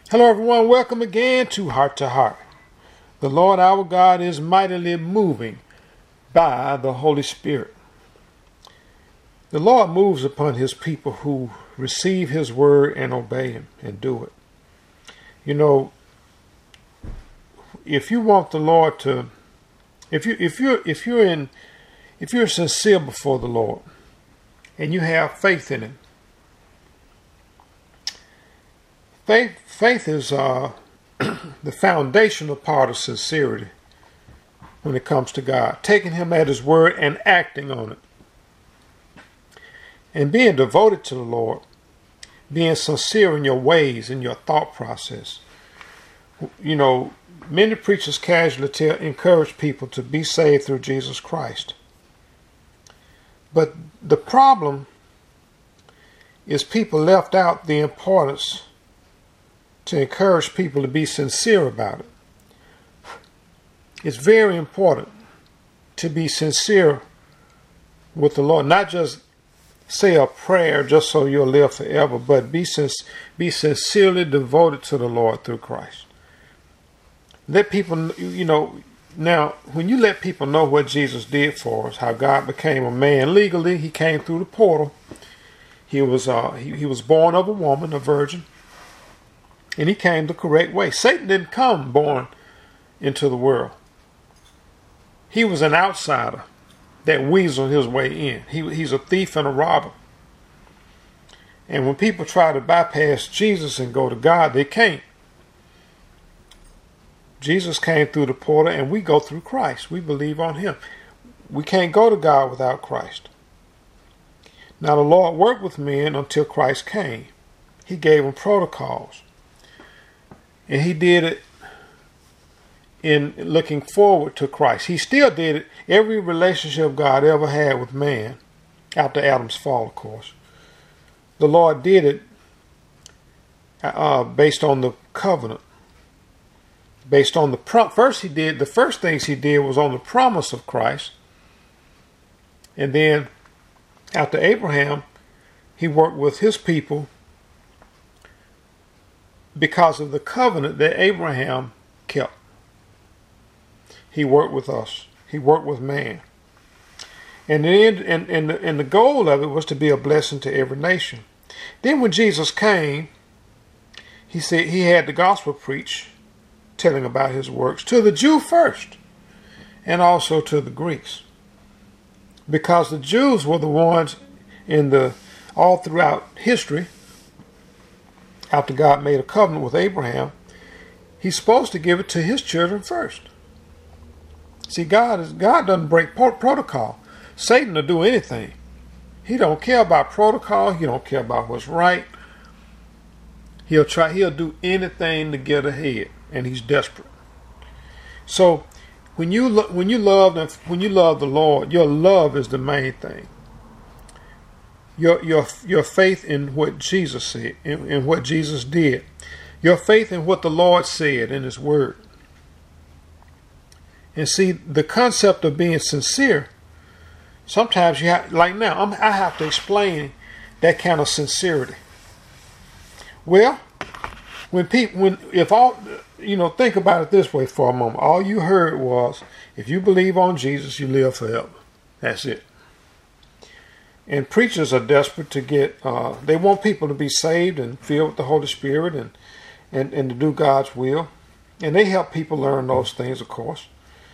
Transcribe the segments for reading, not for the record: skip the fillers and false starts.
Hello everyone, welcome again to Heart to Heart. The Lord our God is mightily moving by the Holy Spirit. The Lord moves upon his people who receive his word and obey him and do it. You know, if you want the Lord to, if you're sincere before the Lord and you have faith in him, Faith is the foundational part of sincerity when it comes to God. Taking him at his word and acting on it. And being devoted to the Lord. Being sincere in your ways, in your thought process. You know, many preachers casually encourage people to be saved through Jesus Christ. But the problem is people left out the importance to encourage people to be sincere about it. It's very important to be sincere with the Lord. Not just say a prayer just so you'll live forever, but be sincerely devoted to the Lord through Christ. Let people, now when you let people know what Jesus did for us, how God became a man legally, he came through the portal. He was born of a woman, a virgin. And he came the correct way. Satan didn't come born into the world. He was an outsider that weaseled his way in. He's a thief and a robber. And when people try to bypass Jesus and go to God, they can't. Jesus came through the portal and we go through Christ. We believe on him. We can't go to God without Christ. Now the Lord worked with men until Christ came. He gave them protocols. And he did it in looking forward to Christ. He still did it. Every relationship God ever had with man, after Adam's fall, of course, the Lord did it based on the covenant. Based on the the first things he did was on the promise of Christ. And then after Abraham, he worked with his people because of the covenant that Abraham kept. He worked with us. He worked with man. And the goal of it was to be a blessing to every nation. Then when Jesus came, he said he had the gospel preached, telling about his works to the Jew first, and also to the Greeks. Because the Jews were the ones all throughout history, after God made a covenant with Abraham, he's supposed to give it to his children first. See, God doesn't break protocol. Satan will do anything. He don't care about protocol. He don't care about what's right. He'll do anything to get ahead, and he's desperate. So when you love the Lord, your love is the main thing. Your faith in what Jesus said, in what Jesus did. Your faith in what the Lord said in his word. And see, the concept of being sincere, sometimes you have, like now, I have to explain that kind of sincerity. Well, think about it this way for a moment. All you heard was, if you believe on Jesus, you live forever. That's it. And preachers are desperate to get, they want people to be saved and filled with the Holy Spirit and to do God's will. And they help people learn those things, of course.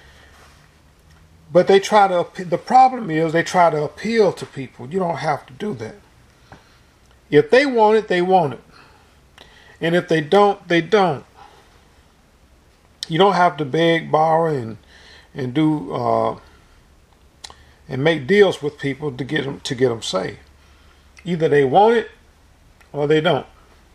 But the problem is they try to appeal to people. You don't have to do that. If they want it, they want it. And if they don't, they don't. You don't have to beg, borrow, and do and make deals with people to get them saved. Either they want it or they don't.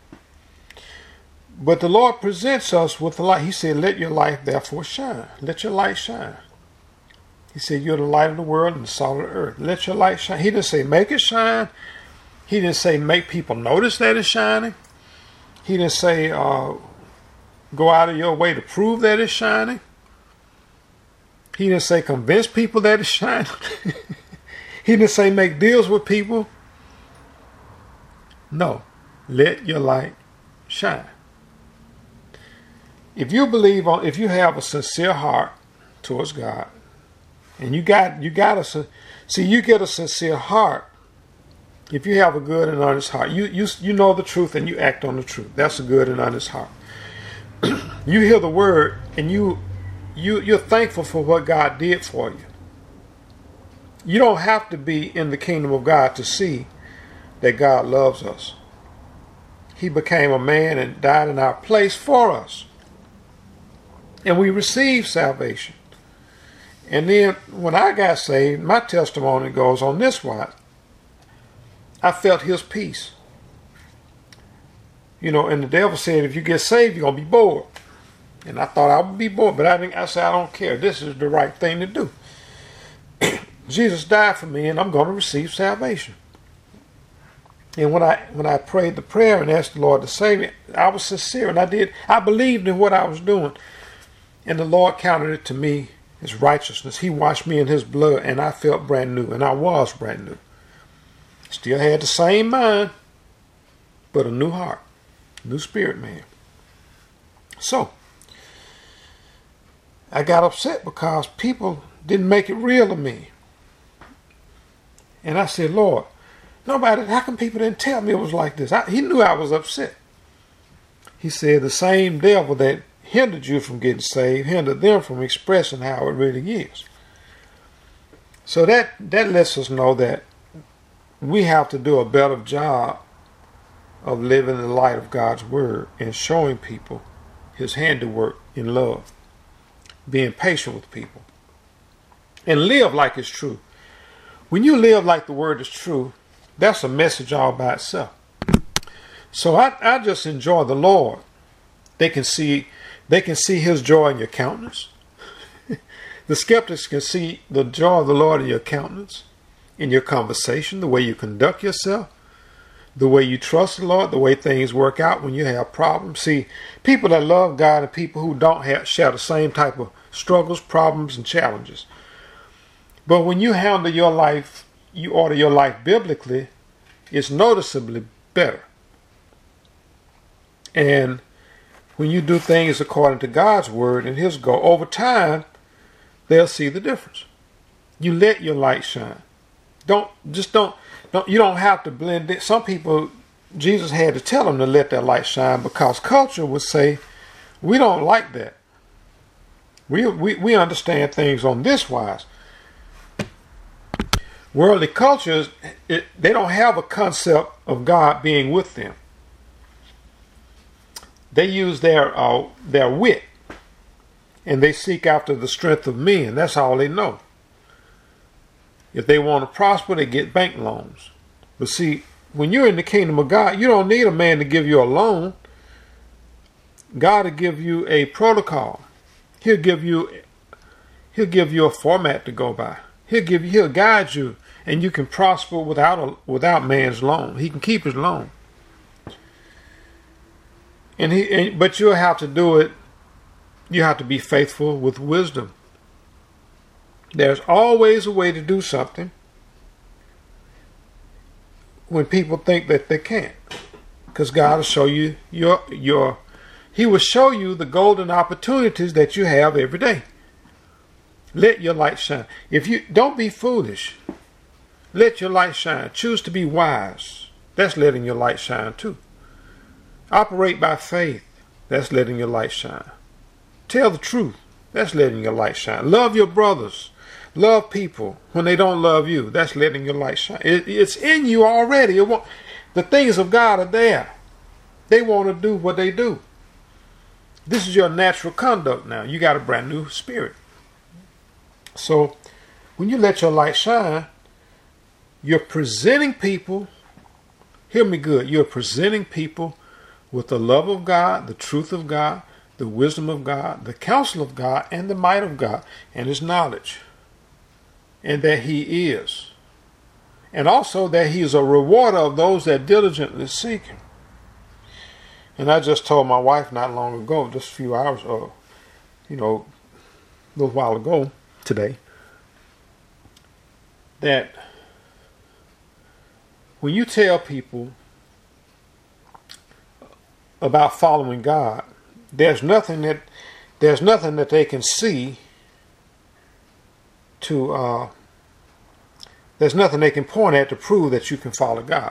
But the Lord presents us with the light. He said, "Let your light therefore shine." Let your light shine. He said, "You're the light of the world and the salt of the earth." Let your light shine. He didn't say make it shine. He didn't say make people notice that it's shining. He didn't say go out of your way to prove that it's shining. He didn't say convince people that it's shining. He didn't say make deals with people. No. Let your light shine. if you have a sincere heart towards God, and you get a sincere heart if you have a good and honest heart. You know the truth and you act on the truth. That's a good and honest heart. You hear the word and you're thankful for what God did for you. You don't have to be in the kingdom of God to see that God loves us. He became a man and died in our place for us. And we received salvation. And then when I got saved, my testimony goes on this wise. I felt his peace. And the devil said, if you get saved, you're going to be bored. And I thought I would be bored, but I said, I don't care. This is the right thing to do. Jesus died for me, and I'm going to receive salvation. And when I prayed the prayer and asked the Lord to save me, I was sincere, and I believed in what I was doing. And the Lord counted it to me as righteousness. He washed me in his blood, and I felt brand new, and I was brand new. Still had the same mind, but a new heart, new spirit, man. So, I got upset because people didn't make it real to me. And I said, Lord, how come people didn't tell me it was like this? He knew I was upset. He said, the same devil that hindered you from getting saved hindered them from expressing how it really is. So that lets us know that we have to do a better job of living in the light of God's word and showing people his handiwork in love, being patient with people, and live like it's true. When you live like the word is true, that's a message all by itself. So I just enjoy the Lord. They can see his joy in your countenance. The skeptics can see the joy of the Lord in your countenance, in your conversation, the way you conduct yourself, the way you trust the Lord, the way things work out when you have problems. See, people that love God and people who don't share the same type of struggles, problems, and challenges. But when you handle your life, you order your life biblically, it's noticeably better. And when you do things according to God's word and his goal, over time, they'll see the difference. You let your light shine. You don't have to blend it. Some people, Jesus had to tell them to let their light shine because culture would say, we don't like that. We understand things on this wise. Worldly cultures, they don't have a concept of God being with them. They use their wit, and they seek after the strength of men. That's all they know. If they want to prosper, they get bank loans. But see, when you're in the kingdom of God, you don't need a man to give you a loan. God will give you a protocol. He'll give you a format to go by. He'll guide you, and you can prosper without man's loan. He can keep his loan. But you'll have to do it. You have to be faithful with wisdom. There's always a way to do something when people think that they can't. Because God will show you He will show you the golden opportunities that you have every day. Let your light shine. Don't be foolish. Let your light shine. Choose to be wise. That's letting your light shine too. Operate by faith. That's letting your light shine. Tell the truth. That's letting your light shine. Love your brothers. Love people when they don't love you. That's letting your light shine. It's in you already. The things of God are there. They want to do what they do. This is your natural conduct now. You got a brand new spirit. So when you let your light shine, you're presenting people, hear me good, you're presenting people with the love of God, the truth of God, the wisdom of God, the counsel of God, and the might of God, and his knowledge. And that he is. And also that he is a rewarder of those that diligently seek him. And I just told my wife not long ago, just a few hours, a little while ago today, that when you tell people about following God, there's nothing that they can see to there's nothing they can point at to prove that you can follow God.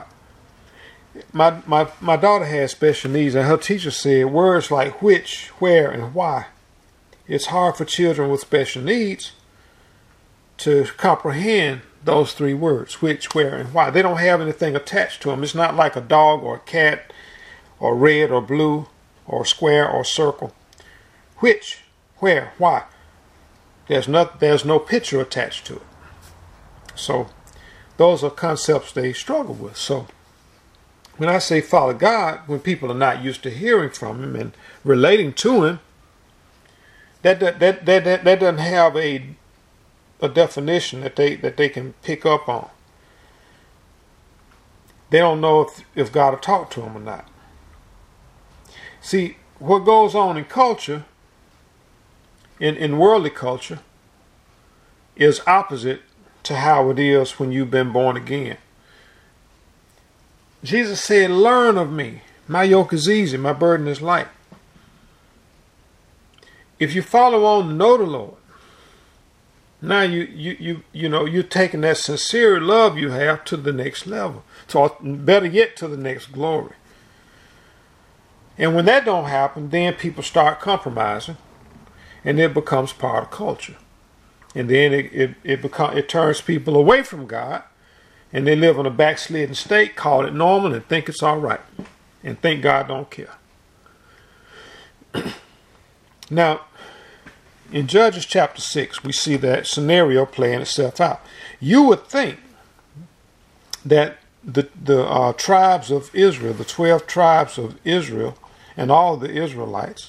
My daughter has special needs, and her teacher said words like which, where, and why. It's hard for children with special needs to comprehend those three words, which, where, and why. They don't have anything attached to them. It's not like a dog or a cat or red or blue or square or circle. Which, where, why. There's no picture attached to it. So those are concepts they struggle with. So when I say follow God, when people are not used to hearing from Him and relating to Him, that doesn't have a definition that they can pick up on. They don't know if God will talk to them or not. See, what goes on in culture, in worldly culture, is opposite to how it is when you've been born again. Jesus said, learn of me. My yoke is easy, my burden is light. If you follow on to know the Lord, now you're taking that sincere love you have to the next level. So better yet, to the next glory. And when that don't happen, then people start compromising, and it becomes part of culture. And then it turns people away from God, and they live in a backslidden state, call it normal, and think it's all right, and think God don't care. Now, in Judges chapter 6, we see that scenario playing itself out. You would think that the tribes of Israel, the 12 tribes of Israel, and all the Israelites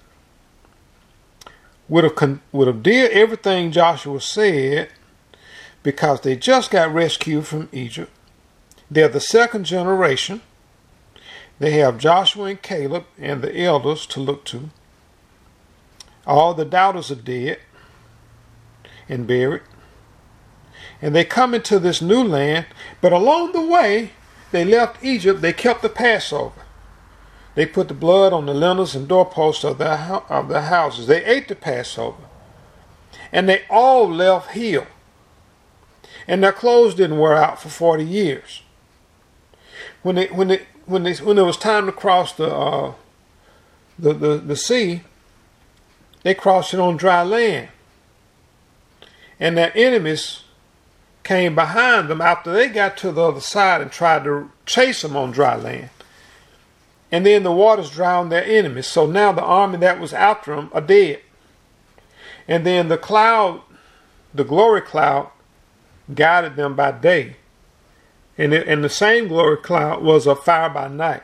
would have did everything Joshua said, because they just got rescued from Egypt. They're the second generation. They have Joshua and Caleb and the elders to look to. All the doubters are dead and buried. And they come into this new land, but along the way, they left Egypt. They kept the Passover. They put the blood on the lintels and doorposts of their houses. They ate the Passover. And they all left healed. And their clothes didn't wear out for 40 years. When it was time to cross the sea, they crossed it on dry land. And their enemies came behind them after they got to the other side and tried to chase them on dry land. And then the waters drowned their enemies. So now the army that was after them are dead. And then the cloud, the glory cloud, guided them by day. And the same glory cloud was a fire by night.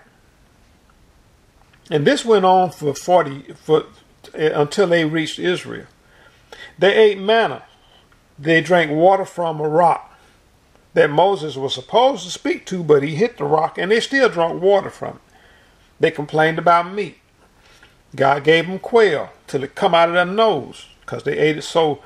And this went on until they reached Israel. They ate manna. They drank water from a rock that Moses was supposed to speak to, but he hit the rock, and they still drank water from it. They complained about meat. God gave them quail till it come out of their nose, because they ate it so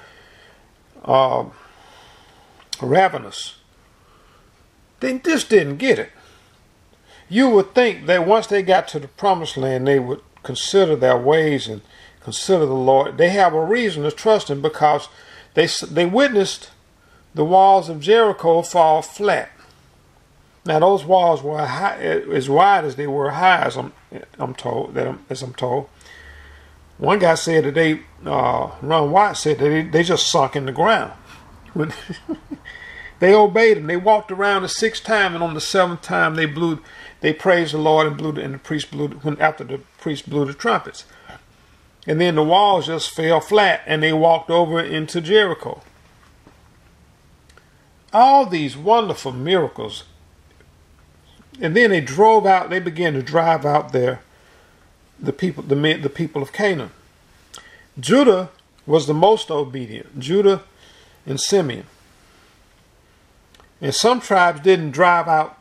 ravenous. They just didn't get it. You would think that once they got to the promised land, they would consider their ways and consider the Lord. They have a reason to trust Him, because they witnessed the walls of Jericho fall flat. Now those walls were high, as wide as they were high, as I'm told. One guy said that Ron White said that they just sunk in the ground. When they obeyed Him, they walked around the 6th time, and on the 7th time they praised the Lord and the priest after the priest blew the trumpets. And then the walls just fell flat, and they walked over into Jericho. All these wonderful miracles. And then they began to drive out the people of Canaan. Judah was the most obedient. Judah and Simeon. And some tribes didn't drive out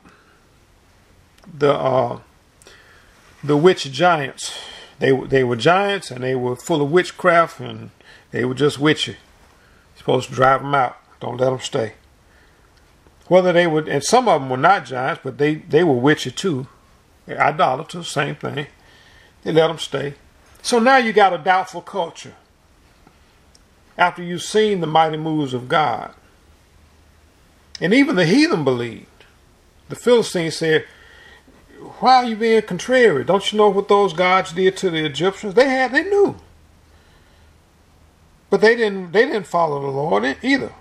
the witch giants. They were giants, and they were full of witchcraft, and they were just witchy. You're supposed to drive them out. Don't let them stay. Whether they would, and some of them were not giants, but they were witchy too. Idolaters, same thing. They let them stay. So now you got a doubtful culture. After you've seen the mighty moves of God. And even the heathen believed. The Philistines said, why are you being contrary? Don't you know what those gods did to the Egyptians? They knew. But they didn't follow the Lord either.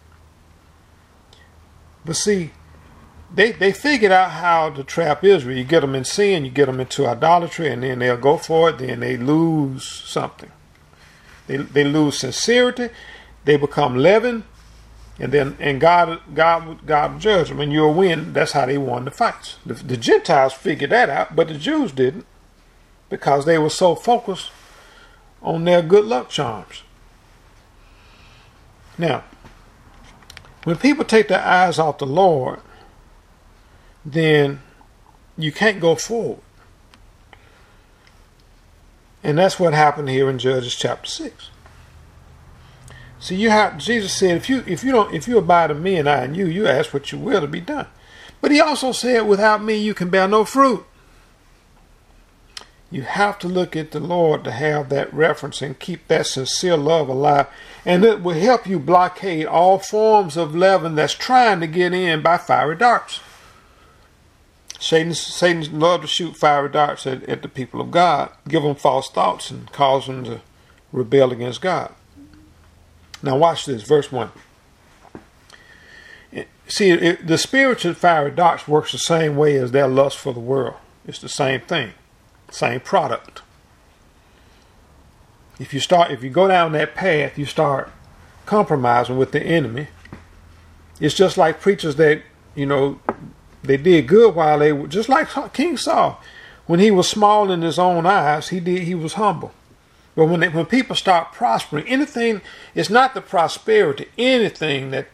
But see, they figured out how to trap Israel. You get them in sin, you get them into idolatry, and then they'll go for it, then they lose something. They lose sincerity, they become leaven, and God will judge them, and you'll win. That's how they won the fights. The Gentiles figured that out, but the Jews didn't, because they were so focused on their good luck charms. Now, when people take their eyes off the Lord, then you can't go forward. And that's what happened here in Judges chapter 6. See, Jesus said, if you abide in me and I in you, you ask what you will to be done. But he also said, without me you can bear no fruit. You have to look at the Lord to have that reference and keep that sincere love alive. And it will help you blockade all forms of leaven that's trying to get in by fiery darts. Satan loves to shoot fiery darts at the people of God, give them false thoughts and cause them to rebel against God. Now watch this, verse 1. See, the spiritual fiery darts works the same way as their lust for the world. It's the same thing, same product. If you go down that path, you start compromising with the enemy. It's just like preachers that, they did good while they were, just like King Saul. When he was small in his own eyes, he was humble. But when people start prospering, anything, it's not the prosperity, anything that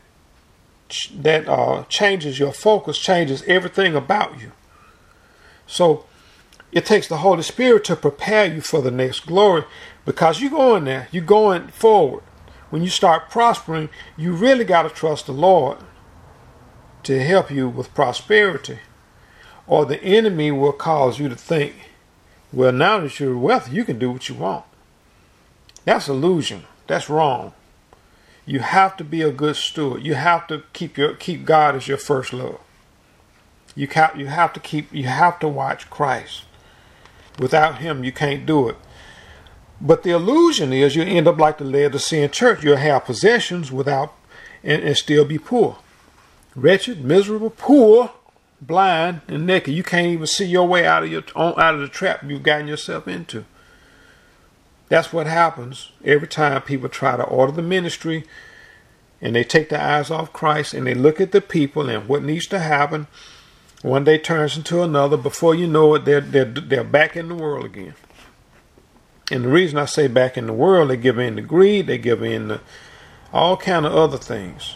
changes your focus, changes everything about you. So it takes the Holy Spirit to prepare you for the next glory, because you're going there, you're going forward. When you start prospering, you really got to trust the Lord to help you with prosperity, or the enemy will cause you to think, well, now that you're wealthy, you can do what you want. That's illusion. That's wrong. You have to be a good steward. You have to keep God as your first love. You have to watch Christ. Without him, you can't do it. But the illusion is you end up like the Laodicean church. You'll have possessions and still be poor. Wretched, miserable, poor, blind, and naked. You can't even see your way out of the trap you've gotten yourself into. That's what happens every time people try to order the ministry and they take their eyes off Christ and they look at the people and what needs to happen. One day turns into another. Before you know it, they're back in the world again. And the reason I say back in the world, they give in to greed, they give in to all kind of other things.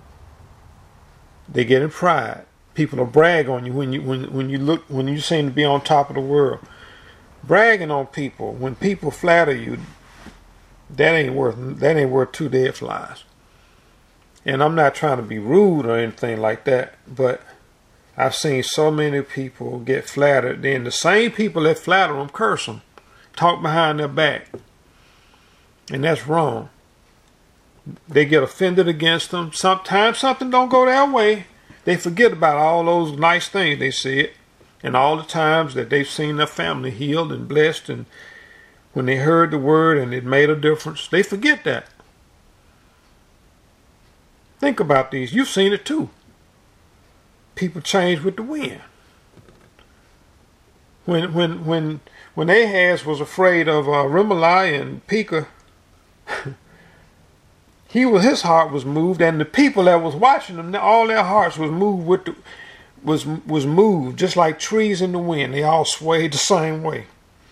They get in pride. People will brag on you when you seem to be on top of the world. Bragging on people, when people flatter you, that ain't worth two dead flies. And I'm not trying to be rude or anything like that, but I've seen so many people get flattered. Then the same people that flatter them curse them, talk behind their back, and that's wrong. They get offended against them. Sometimes something don't go their way. They forget about all those nice things they said and all the times that they've seen their family healed and blessed, and when they heard the word and it made a difference. They forget that. Think about these. You've seen it too. People change with the wind. When Ahaz was afraid of Remaliah and Pekah, his heart was moved, and the people that was watching them, all their hearts was moved was moved, just like trees in the wind. They all swayed the same way.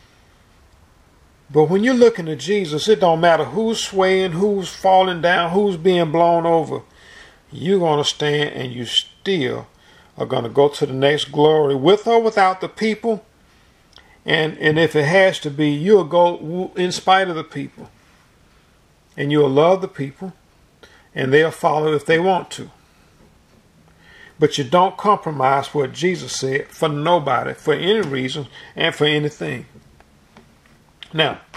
But when you're looking at Jesus, it don't matter who's swaying, who's falling down, who's being blown over. You're going to stand, and you still are going to go to the next glory, with or without the people. And if it has to be, you'll go in spite of the people. And you'll love the people, and they'll follow if they want to. But you don't compromise what Jesus said for nobody, for any reason, and for anything. Now,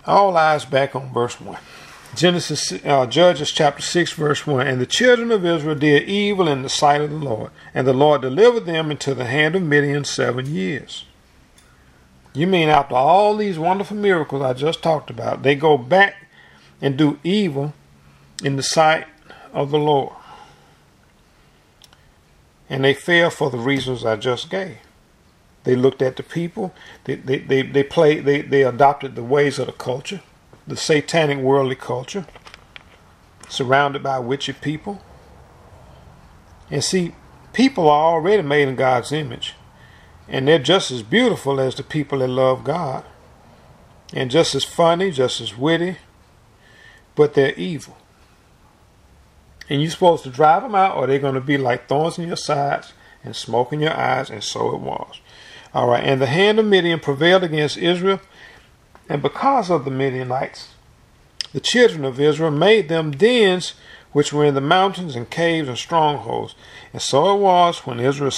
All eyes back on verse 1. Judges chapter 6 verse 1. And the children of Israel did evil in the sight of the Lord, and the Lord delivered them into the hand of Midian 7 years. You mean after all these wonderful miracles I just talked about, they go back and do evil in the sight of the Lord. And they fell for the reasons I just gave. They looked at the people. They adopted the ways of the culture, the satanic worldly culture, surrounded by wicked people. And see, people are already made in God's image, and they're just as beautiful as the people that love God, and just as funny, just as witty, but they're evil. And you're supposed to drive them out, or they're going to be like thorns in your sides and smoke in your eyes, and so it was. All right, and the hand of Midian prevailed against Israel, and because of the Midianites, the children of Israel made them dens which were in the mountains and caves and strongholds. And so it was when Israel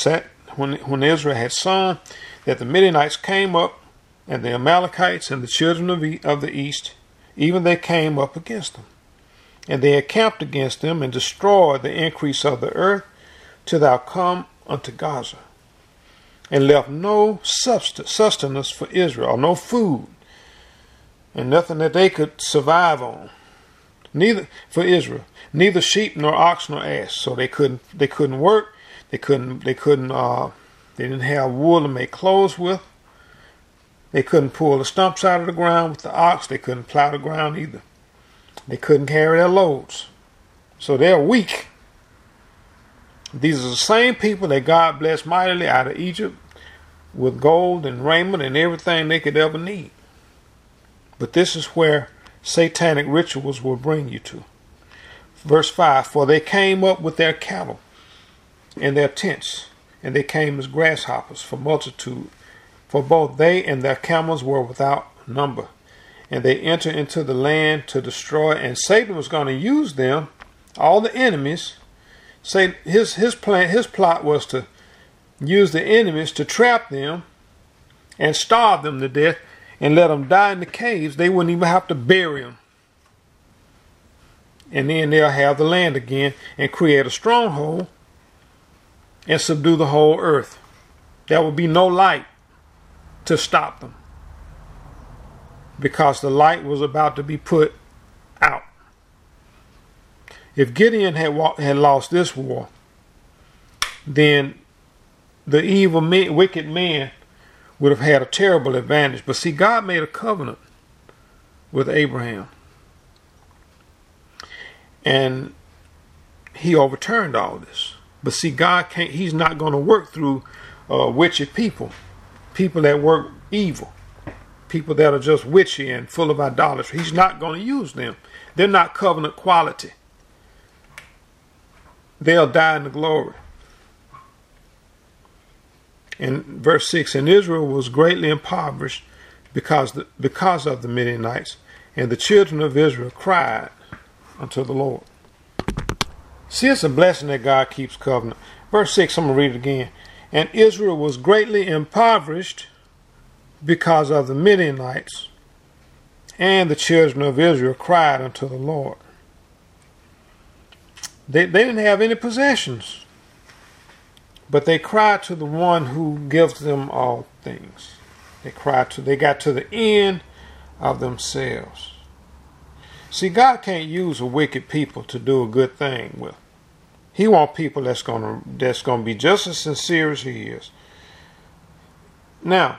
had sown, that the Midianites came up, and the Amalekites and the children of the east, even they came up against them. And they encamped against them and destroyed the increase of the earth till thou come unto Gaza, and left no sustenance for Israel, or no food, and nothing that they could survive on, neither for Israel, neither sheep nor ox nor ass. So they couldn't work. They didn't have wool to make clothes with. They couldn't pull the stumps out of the ground with the ox. They couldn't plow the ground either. They couldn't carry their loads. So they're weak. These are the same people that God blessed mightily out of Egypt with gold and raiment and everything they could ever need. But this is where satanic rituals will bring you to. Verse 5, for they came up with their cattle and their tents, and they came as grasshoppers for multitude, for both they and their camels were without number. And they entered into the land to destroy, and Satan was going to use them, all the enemies. Say his plot was to use the enemies to trap them and starve them to death and let them die in the caves. They wouldn't even have to bury them. And then they'll have the land again and create a stronghold and subdue the whole earth. There will be no light to stop them, because the light was about to be put out. If Gideon had lost this war, then the evil wicked men would have had a terrible advantage. But see, God made a covenant with Abraham, and he overturned all this. But see, God can't. He's not going to work through wicked people that work evil, people that are just witchy and full of idolatry. He's not going to use them. They're not covenant quality. They'll die in the glory. In verse 6, and Israel was greatly impoverished because of the Midianites, and the children of Israel cried unto the Lord. See, it's a blessing that God keeps covenant. Verse 6, I'm going to read it again. And Israel was greatly impoverished because of the Midianites, and the children of Israel cried unto the Lord. They didn't have any possessions, but they cried to the one who gives them all things. They got to the end of themselves. See, God can't use a wicked people to do a good thing with. He wants people that's gonna be just as sincere as he is. Now,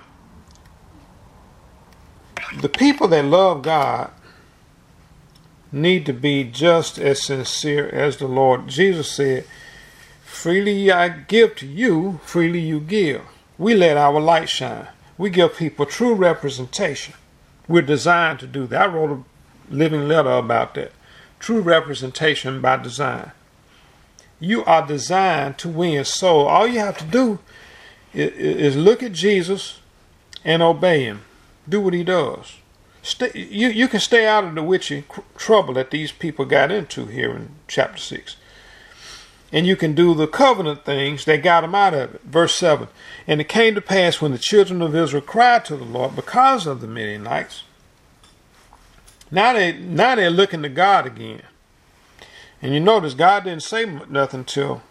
the people that love God need to be just as sincere as the Lord. Jesus said, freely I give to you, freely you give. We let our light shine. We give people true representation. We're designed to do that. I wrote a living letter about that. True representation by design. You are designed to win souls. All you have to do is look at Jesus and obey him. Do what he does. You can stay out of the witchy trouble that these people got into here in chapter 6. And you can do the covenant things that got them out of it. Verse 7. And it came to pass when the children of Israel cried to the Lord because of the Midianites, Now they're looking to God again. And you notice God didn't say nothing till,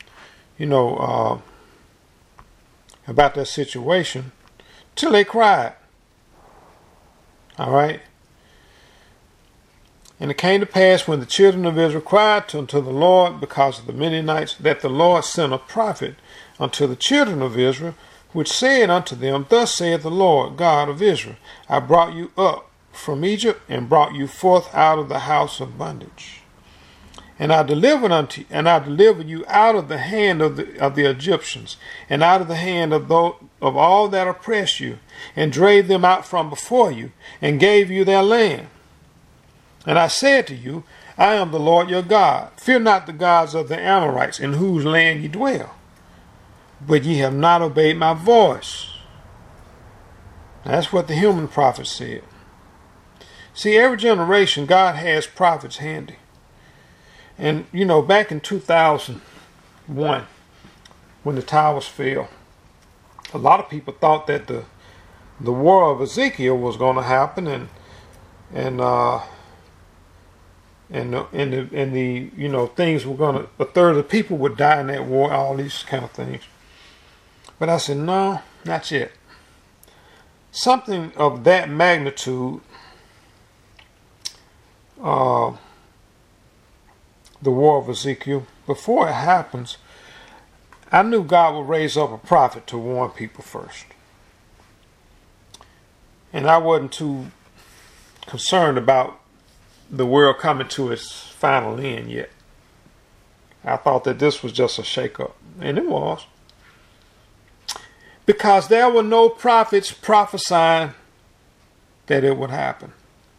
about that situation, till they cried. All right. And it came to pass when the children of Israel cried unto the Lord because of the Midianites, that the Lord sent a prophet unto the children of Israel, which said unto them, Thus saith the Lord God of Israel, I brought you up from Egypt and brought you forth out of the house of bondage. And I delivered you out of the hand of the Egyptians, and out of the hand of all that oppress you, and drave them out from before you, and gave you their land. And I said to you, I am the Lord your God. Fear not the gods of the Amorites, in whose land ye dwell. But ye have not obeyed my voice. That's what the human prophet said. See, every generation, God has prophets handy. And, back in 2001, when the towers fell, a lot of people thought that the war of Ezekiel was going to happen, and things were going to, a third of the people would die in that war, all these kind of things. But I said, no, not yet. Something of that magnitude, the war of Ezekiel, before it happens, I knew God would raise up a prophet to warn people first. And I wasn't too concerned about the world coming to its final end yet. I thought that this was just a shakeup, and it was. Because there were no prophets prophesying that it would happen.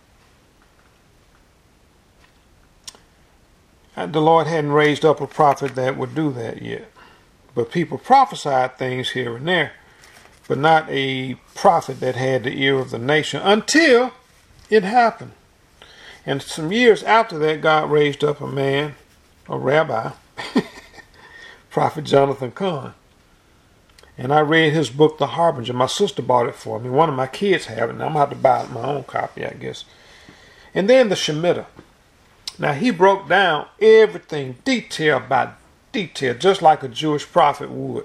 And the Lord hadn't raised up a prophet that would do that yet. But people prophesied things here and there, but not a prophet that had the ear of the nation until it happened. And some years after that, God raised up a man, a rabbi, Prophet Jonathan Cahn. And I read his book, The Harbinger. My sister bought it for me. One of my kids have it, and I'm going to have to buy my own copy, I guess. And then the Shemitah. Now, he broke down everything, detail by detail, just like a Jewish prophet would.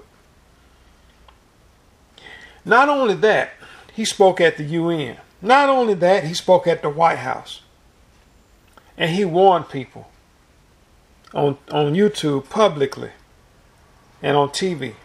Not only that, he spoke at the UN. Not only that, he spoke at the White House. And he warned people on YouTube publicly and on TV.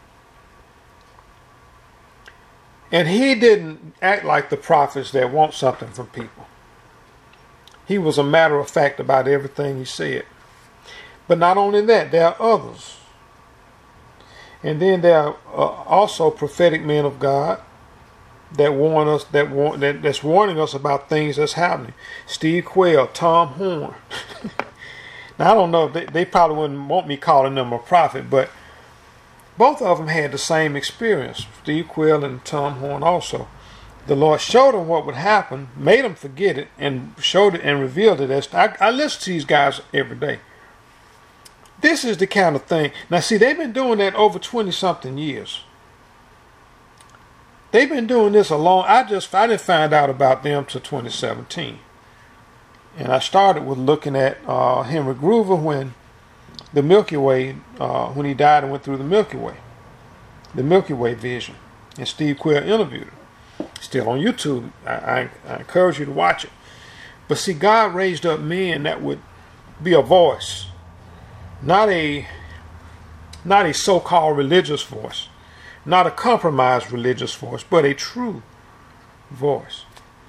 And he didn't act like the prophets that want something from people. He was a matter of fact about everything he said. But not only that, there are others. And then there are also prophetic men of God that warn us, that's warning us about things that's happening. Steve Quayle, Tom Horn. Now I don't know if they probably wouldn't want me calling them a prophet, but both of them had the same experience. Steve Quayle and Tom Horn also. The Lord showed them what would happen, made them forget it, and showed it and revealed it. I listen to these guys every day. This is the kind of thing. Now see, they've been doing that over 20-something years. They've been doing this a long. I didn't find out about them till 2017, and I started with looking at Henry Groover when the Milky Way, when he died and went through the Milky Way vision, and Steve Quayle interviewed him. Still on YouTube. I encourage you to watch it. But see, God raised up men that would be a voice, not a so-called religious voice. Not a compromised religious voice, but a true voice.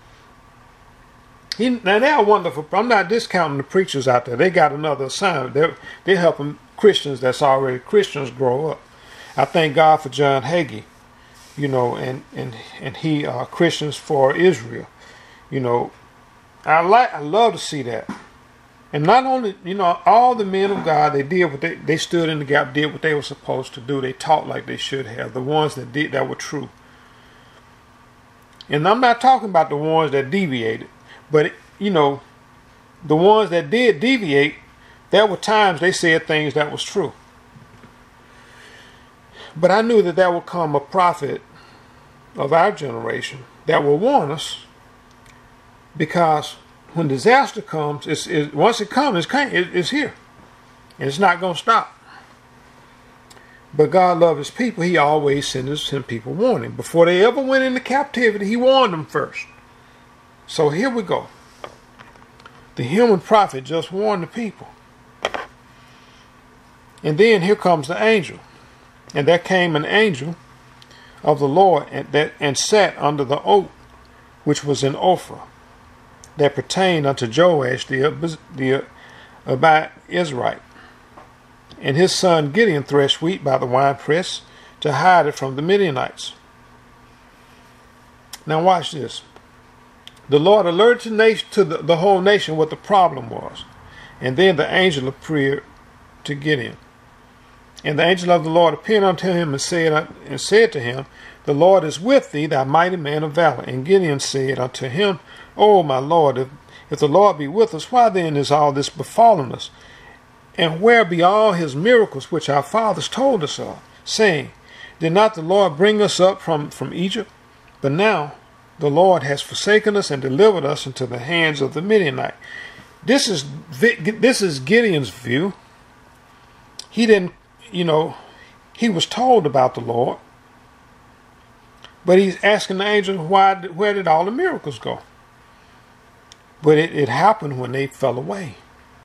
Now they're wonderful. I'm not discounting the preachers out there. They got another assignment. They're helping Christians that's already Christians grow up. I thank God for John Hagee, and he Christians for Israel. I love to see that. And not only, all the men of God, they stood in the gap, did what they were supposed to do. They taught like they should have. The ones that were true. And I'm not talking about the ones that deviated. But, the ones that did deviate, there were times they said things that was true. But I knew that there would come a prophet of our generation that will warn us, because when disaster comes, once it comes, it's here. And it's not going to stop. But God loved his people. He always sent people warning. Before they ever went into captivity, he warned them first. So here we go. The human prophet just warned the people. And then here comes the angel. And there came an angel of the Lord and sat under the oak which was in Ophrah, that pertained unto Joash the Abiezrite. And his son Gideon threshed wheat by the winepress to hide it from the Midianites. Now watch this. The Lord alerted the whole nation what the problem was. And then the angel appeared to Gideon. And the angel of the Lord appeared unto him and said to him, The Lord is with thee, thou mighty man of valor. And Gideon said unto him, O my Lord, if the Lord be with us, why then is all this befallen us? And where be all his miracles which our fathers told us of, saying, Did not the Lord bring us up from Egypt? But now the Lord has forsaken us and delivered us into the hands of the Midianite. This is Gideon's view. He didn't, he was told about the Lord. But he's asking the angel, where did all the miracles go? But it happened when they fell away.